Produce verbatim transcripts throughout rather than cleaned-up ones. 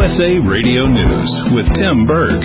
S A Radio News with Tim Berg.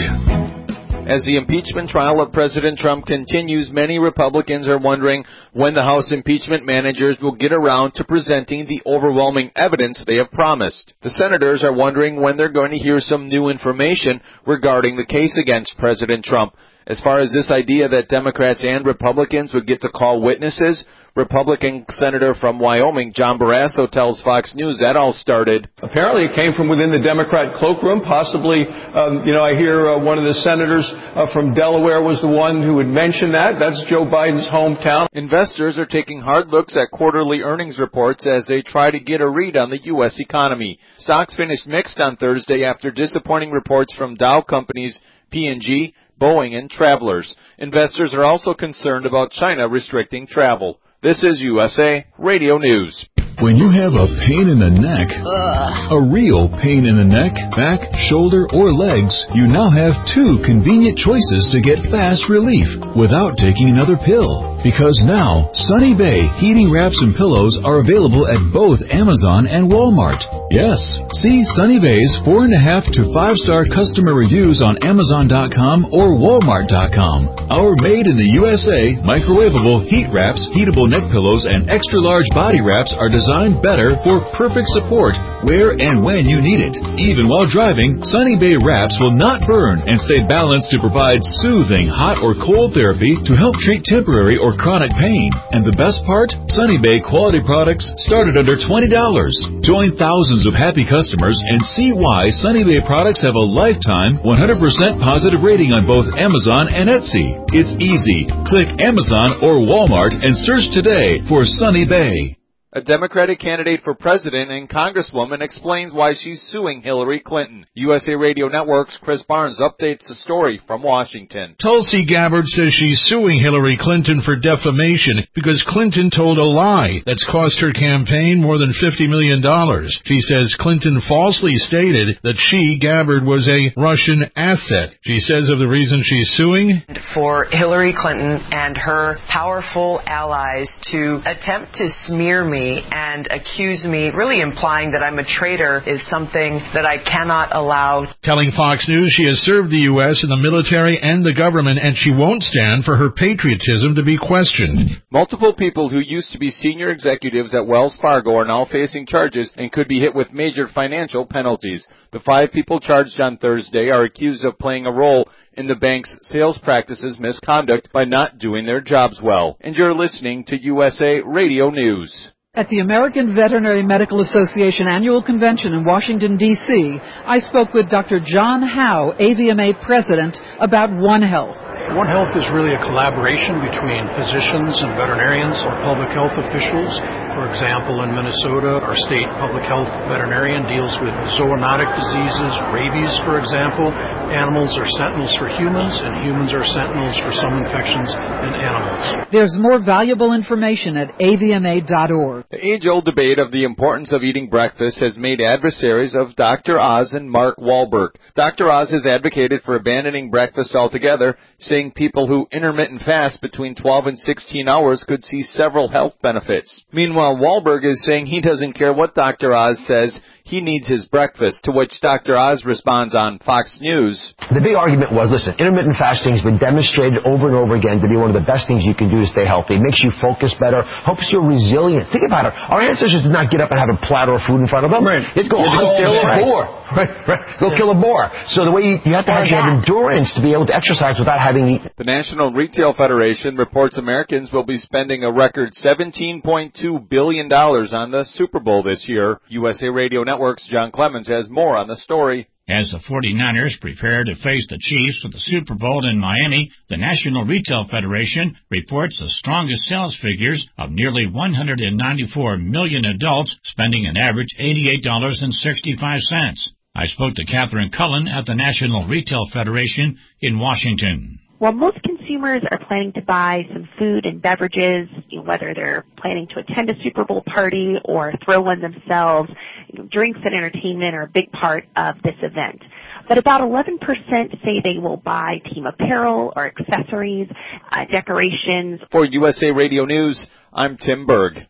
As the impeachment trial of President Trump continues, many Republicans are wondering when the House impeachment managers will get around to presenting the overwhelming evidence they have promised. The senators are wondering when they're going to hear some new information regarding the case against President Trump. As far as this idea that Democrats and Republicans would get to call witnesses, Republican Senator from Wyoming, John Barrasso, tells Fox News that all started. Apparently it came from within the Democrat cloakroom. Possibly, um, you know, I hear uh, one of the senators uh, from Delaware was the one who had mentioned that. That's Joe Biden's hometown. Investors are taking hard looks at quarterly earnings reports as they try to get a read on the U S economy. Stocks finished mixed on Thursday after disappointing reports from Dow companies P and G, Boeing, and Travelers. Investors are also concerned about China restricting travel. This is U S A Radio News. When you have a pain in the neck, Ugh. a real pain in the neck, back, shoulder, or legs, you now have two convenient choices to get fast relief without taking another pill. Because now, Sunny Bay heating wraps and pillows are available at both Amazon and Walmart. Yes, see Sunny Bay's four and a half to five star customer reviews on Amazon dot com or Walmart dot com. Our made in the U S A microwavable heat wraps, heatable neck pillows, and extra large body wraps are designed better for perfect support where and when you need it. Even while driving, Sunny Bay wraps will not burn and stay balanced to provide soothing hot or cold therapy to help treat temporary or chronic pain. And the best part? Sunny Bay quality products start at under twenty dollars. Join thousands of happy customers and see why Sunny Bay products have a lifetime one hundred percent positive rating on both Amazon and Etsy. It's easy. Click Amazon or Walmart and search today for Sunny Bay. A Democratic candidate for president and congresswoman explains why she's suing Hillary Clinton. U S A Radio Network's Chris Barnes updates the story from Washington. Tulsi Gabbard says she's suing Hillary Clinton for defamation because Clinton told a lie that's cost her campaign more than fifty million dollars. She says Clinton falsely stated that she, Gabbard, was a Russian asset. She says of the reason she's suing, for Hillary Clinton and her powerful allies to attempt to smear me and accuse me, really implying that I'm a traitor, is something that I cannot allow. Telling Fox News she has served the U S in the military and the government, and she won't stand for her patriotism to be questioned. Multiple people who used to be senior executives at Wells Fargo are now facing charges and could be hit with major financial penalties. The five people charged on Thursday are accused of playing a role in the bank's sales practices misconduct by not doing their jobs well. And you're listening to U S A Radio News. At the American Veterinary Medical Association Annual Convention in Washington, D C, I spoke with Doctor John Howe, A V M A President, about One Health. One Health is really a collaboration between physicians and veterinarians or public health officials. For example, in Minnesota, our state public health veterinarian deals with zoonotic diseases, rabies, for example. Animals are sentinels for humans, and humans are sentinels for some infections in animals. There's more valuable information at A V M A dot org. The age-old debate of the importance of eating breakfast has made adversaries of Doctor Oz and Mark Wahlberg. Doctor Oz has advocated for abandoning breakfast altogether, saying people who intermittent fast between twelve and sixteen hours could see several health benefits. Meanwhile, Wahlberg is saying he doesn't care what Doctor Oz says. He needs his breakfast, to which Doctor Oz responds on Fox News. The big argument was, listen, intermittent fasting has been demonstrated over and over again to be one of the best things you can do to stay healthy. It makes you focus better, helps your resilience. Think about it. Our ancestors did not get up and have a platter of food in front of them. Right. They'd go hunt their boar. Right, right. Go kill a boar. So the way you, you have to actually have endurance to be able to exercise without having eaten. The National Retail Federation reports Americans will be spending a record seventeen point two billion dollars on the Super Bowl this year. U S A Radio Network's John Clemens has more on the story. As the forty-niners prepare to face the Chiefs for the Super Bowl in Miami, the National Retail Federation reports the strongest sales figures of nearly one hundred ninety-four million adults spending an average eighty-eight dollars and sixty-five cents. I spoke to Catherine Cullen at the National Retail Federation in Washington. While most consumers are planning to buy some food and beverages, you know, whether they're planning to attend a Super Bowl party or throw one themselves, you know, drinks and entertainment are a big part of this event. But about eleven percent say they will buy team apparel or accessories, uh, decorations. For U S A Radio News, I'm Tim Berg.